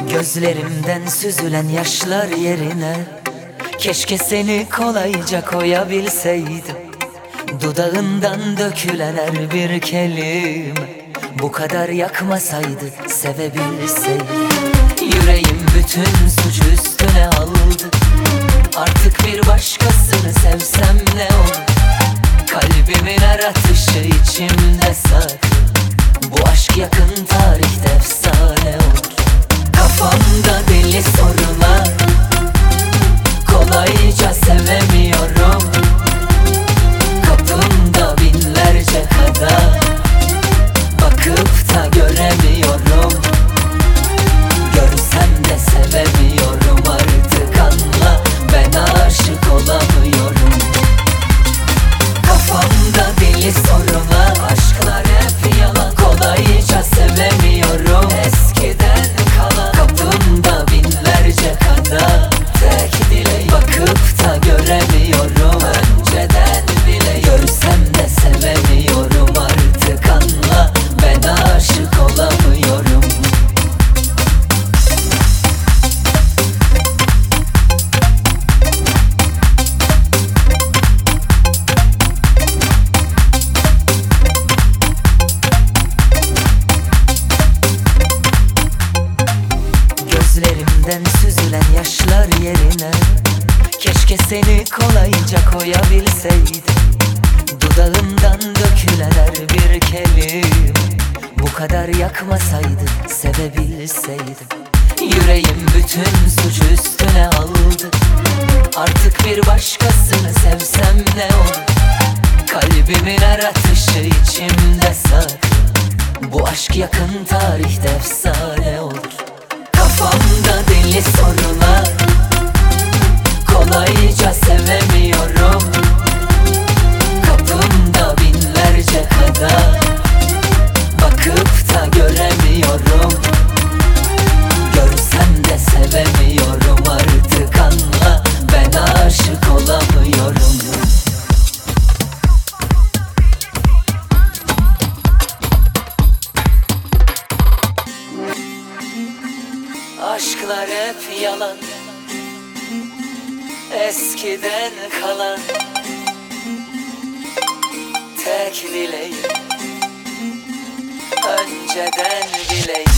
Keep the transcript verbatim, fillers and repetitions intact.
Gözlerimden süzülen yaşlar yerine keşke seni kolayca koyabilseydim. Dudağından dökülen her bir kelime bu kadar yakmasaydı, sevebilseydim. Yüreğim bütün suçu üstüne aldı. Artık bir başkasını sevsem ne olur? Kalbimin her atışı içimde saklı. Bu aşk yakın tarihte efsane olur. Kafamda deli sorular, kolayca sevemiyorum. Kapımda binlerce kadar, bakıp da göremiyorum. Görsem de sevemiyorum, artık anla, ben aşık olamıyorum. Kafamda deli sorular, aşklar hep yalan, kolayca sevemiyorum. Eskiden kalan, kapımda binlerce kadar, tek dileğim, bakıp da göremiyorum. Önceden bile görsem de sevemiyorum, artık anla, ben aşık olamıyorum. Gözlerimden süzülen yaşlar yerine keşke seni kolayca koyabilseydim. Dudağımdan dökülen her bir kelime bu kadar yakmasaydı, sevebilseydim. Yüreğim bütün suçu üstüne aldı. Artık bir başkasını sevsem ne olur? Kalbimin her atışı içimde saklı. Bu aşk yakın tarihte efsane olur. Kafamda deli sorular, kolayca sevemiyorum. Kapımda binlerce kadar, bakıp da göremiyorum. Görsem de sevemiyorum, artık anla, ben aşık olamıyorum. Aşklar hep yalan, eskiden kalan, tek dileğim, önceden bileyim.